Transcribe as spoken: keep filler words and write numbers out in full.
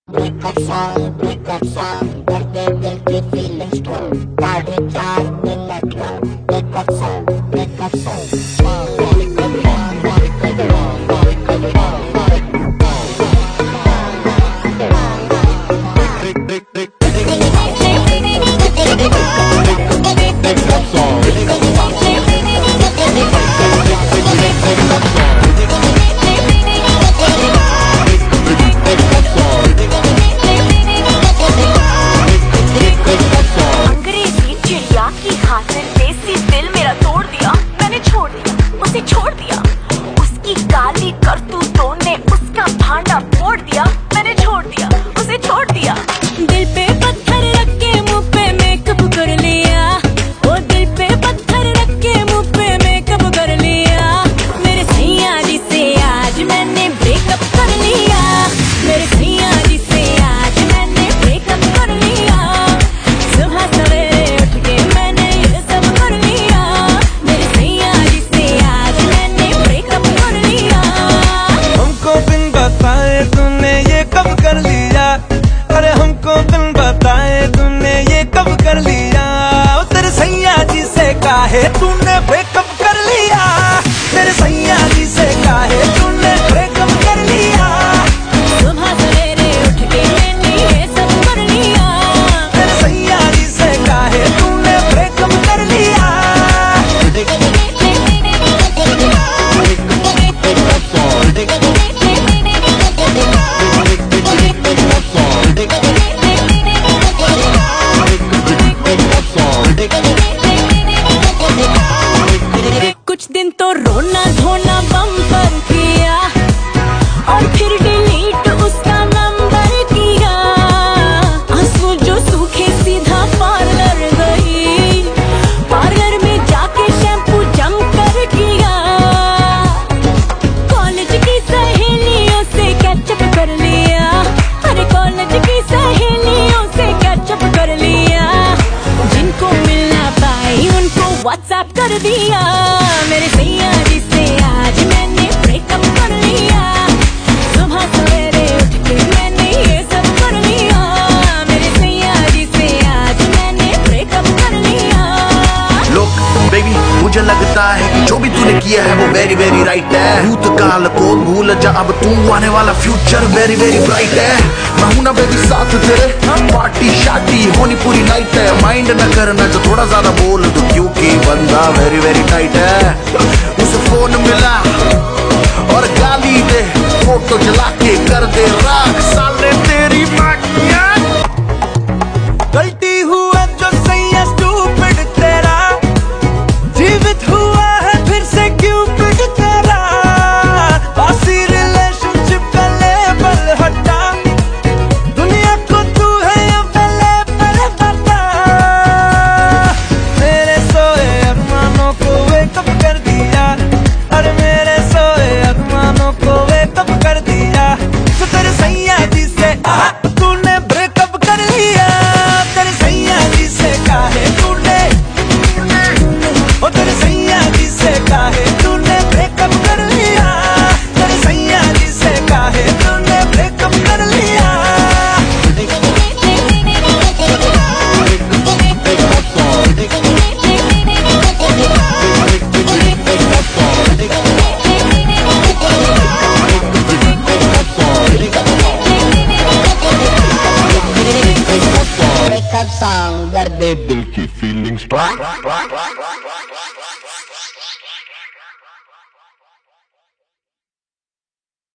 Breakup song, breakup song, दर्द दिल की feeling strong, साढ़े चार मिनट का breakup song, breakup song. छोड़ दिया उसकी गाली करतूतों ने उसका भांडा फोड़ दिया। मैंने छोड़ दिया उसे छोड़ दिया। दिल पे पत्थर रख के मुंह पे मेकअप कर लिया। वो दिल पे पत्थर रख के मुंह पे मेकअप कर लिया। मेरे सैया जी से आज मैंने ब्रेकअप कर लिया। मेरे सैया जी से आज मैंने ब्रेकअप कर लिया। सुबह सवेरे उठ के मैंने ये सब कर लिया। मेरे सैया जी से आज मैंने ब्रेकअप कर लिया। हमको बिन बताए तूने ये कब कर लिया। अरे हमको बिन बताए तूने ये कब कर लिया। तेरे सैया जी से काहे तूने ब्रेकअप कर लिया। तेरे सैया जी से काहे तूने ब्रेकअप कर लिया। सुबह सवेरे उठ के मैंने ये सब कर लिया। तेरे सैया जी से काहे तूने ब्रेकअप कर लिया। कुछ दिन तो रोना धोना बम्पर किया और फिर डिलीट उसका नंबर किया। आंसू जो सूखे सीधा पार्लर गई। पार्लर में जाके शैम्पू जम कर किया। कॉलेज की सहेलियों से कैचअप कर लिया। अरे कॉलेज की सहेलियों से कैचअप कर लिया। जिनको मिलना पाई उनको व्हाट्सएप कर दिया। मेरे सैया जी से आज मैंने ब्रेकअप कर लिया। सुबह सवेरे उठ के मैंने ये सब कर लिया। मेरे सैया जी से आज मैंने ब्रेकअप कर लिया। लोग बेबी मुझे लगता है कि जो भी तूने किया है वो वेरी वेरी राइट है। भूतकाल को भूल जा अब तू आने वाला फ्यूचर वेरी वेरी ब्राइट है। मैं हूं ना बेबी साथ तेरे पार्टी शादी होनी पूरी नाइट है। माइंड न करना जो थोड़ा ज्यादा बोल दो क्योंकि बंदा वेरी वेरी टाइट है। उसे फोन मिला और गाली दे फोटो जला के कर दे राख साले तेरी माटिया। गलती हुआ जो सैया स्टूपिड तेरा। जीवित हुआ है फिर से क्यूपिड तेरा। बासी रिलेशनशिप का लेबल हटा। दुनिया को तू है अवेलेबल बता। मेरे सोए अरमानों को वेकअप कर दिया। अरे मेरे सोए अरमानों को वेकअप कर दिया। तो तेरे सैया जी से आ तूने ब्रेकअप कर लिया। तेरे सैया जी से काहे तूने ओ तेरे सैया जी से काहे तूने ब्रेकअप कर लिया। तेरे सैया जी से काहे तूने ब्रेकअप कर लिया। Breakup song, दर्द दिल की फीलिंग्स